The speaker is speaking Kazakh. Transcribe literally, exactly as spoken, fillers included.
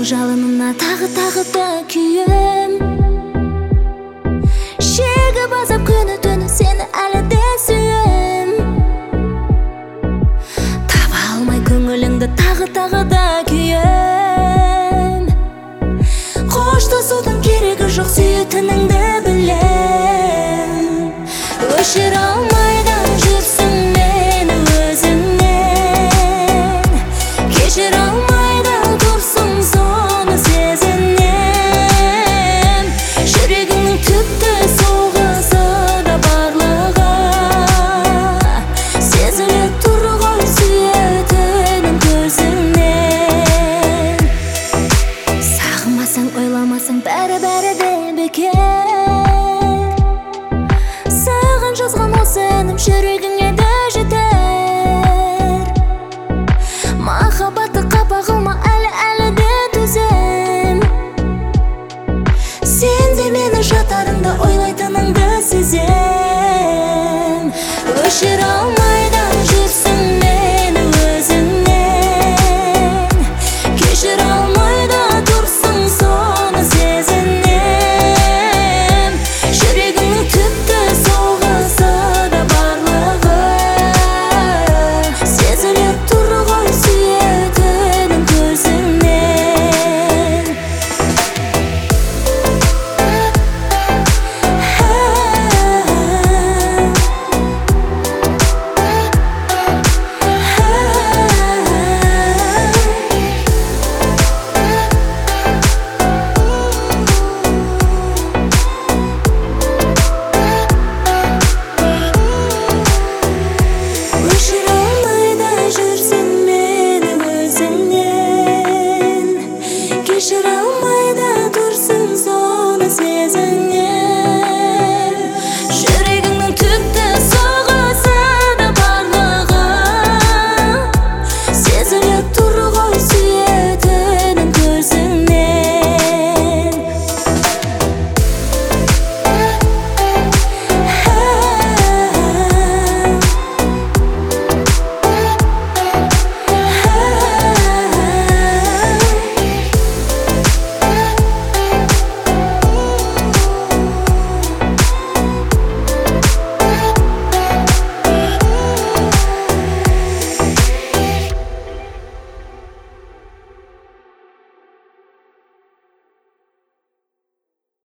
Жүрегімнің жалынына тағы-тағы да күйем. Шегі базап күні-түні сені әлі де сүйем. Таба алмай көңіліңді тағы-тағы да күйем. Қоштасудың керегі жоқ, сүйетініңді білем. Өшіре алмай да жүрсің мені өзіңнен. Кешіре алмай да тұрсың соны сезінем. Жүрегіңнің түпті соғысы да барлығы сезіле тұр ғой сүйетінім көзіңнен. Сағынбасаң, ойламасаң бәрі-бәрі де бекер. Саған жазған осы әнім жүрегіңе де жетер. Махаббатты қапағылма әлі-әлі де төзем. Сен де мені жатарыңда ойлайтыныңды сезем. Өшіре алмай